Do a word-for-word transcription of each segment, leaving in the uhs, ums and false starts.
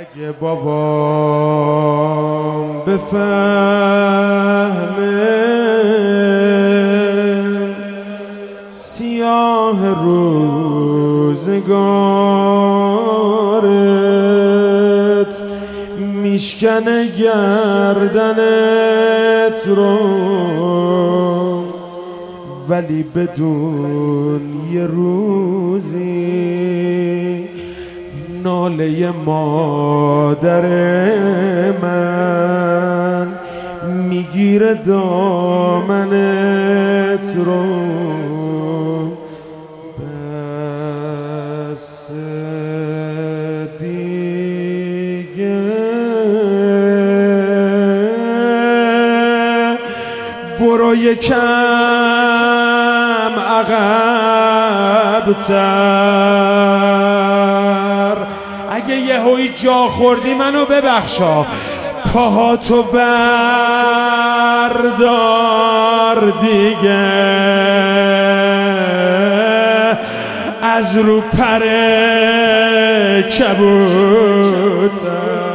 اگه بابام بفهمه سیاه روزگارت میشکنه گردنت رو، ولی بدون یه روزی ناله مادر من میگیره دامنت رو. بس دیگه برو یکم عقب‌تر، اگه یهویی جا خوردی منو ببخشا، پاهاتو بردار دیگه از رو پر کبوتر.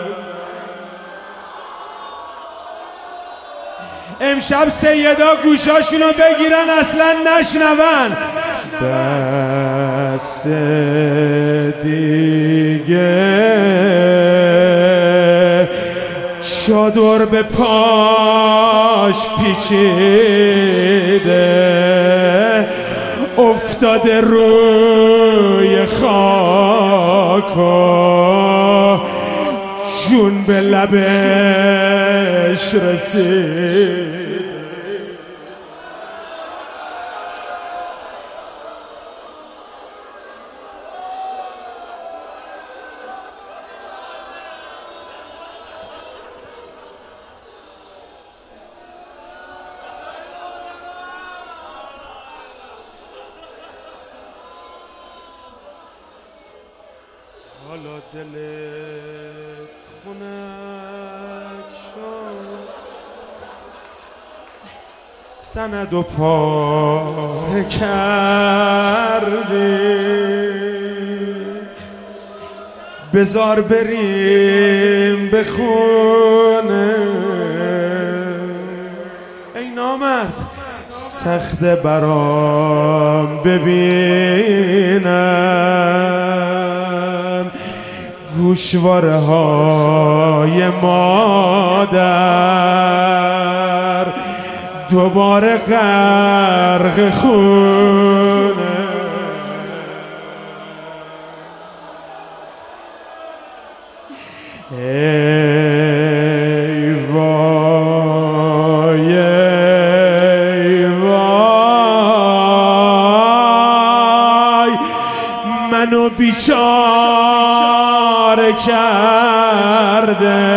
امشب سیدا گوشاشونو بگیرن اصلا نشنون. بس دیگه چادر به پاش پیچیده، افتاده روی خاک و جون به لبش رسید. حالا دلت خنک شد، سند و پاره کردی، بذار بریم به خونه. ای نامرد سخت برام ببینم گوشواره های مادر دوباره غرق خونه. ای وای ای وای منو بیچاره کرده،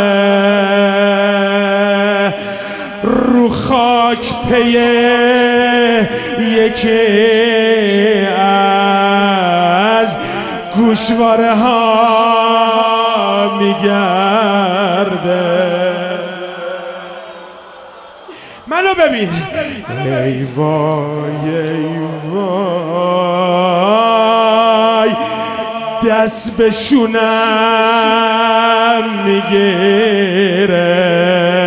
رو خاک پی یکی از گوشواره ها میگرده. منو ببین. ای وای ای وای دست به شونم میگیره،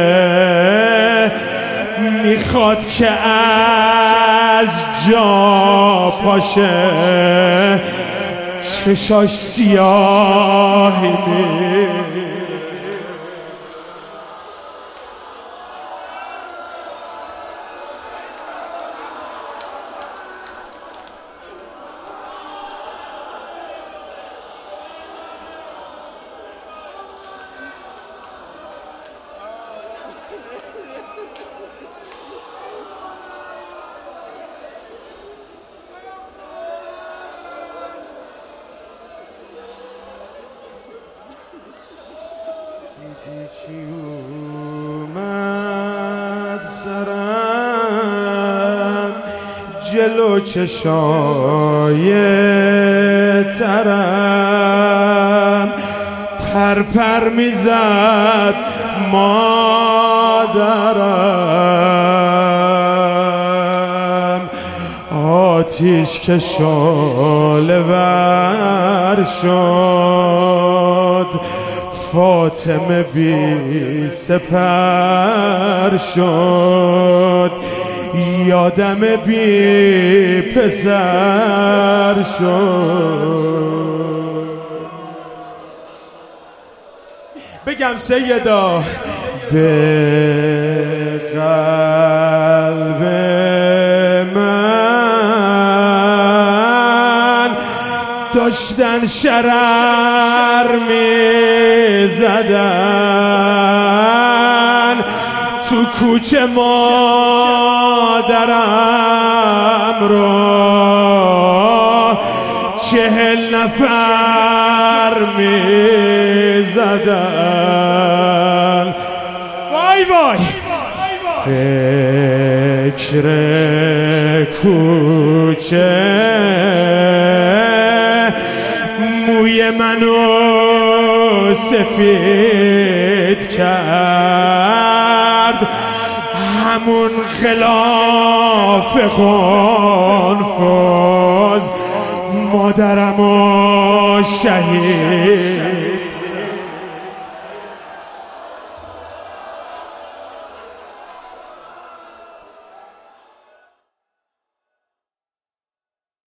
میخواد که از جا پاشه، چشاش سیاهی میره. چی اومد سرم جلو چشای ترم، پر پر میزد مادرم، آتیش که شعله ور شد فاطمه بی سپر شد، یادم بی پسر شد. بگم سیدا به قلب من داشتن شرر می زدن، تو کوچه مادرم رو چهل نفر می زدن. وای وای فکر کوچه موی منو سفید کرد، همون خلاف قنفذ مادرمو شهید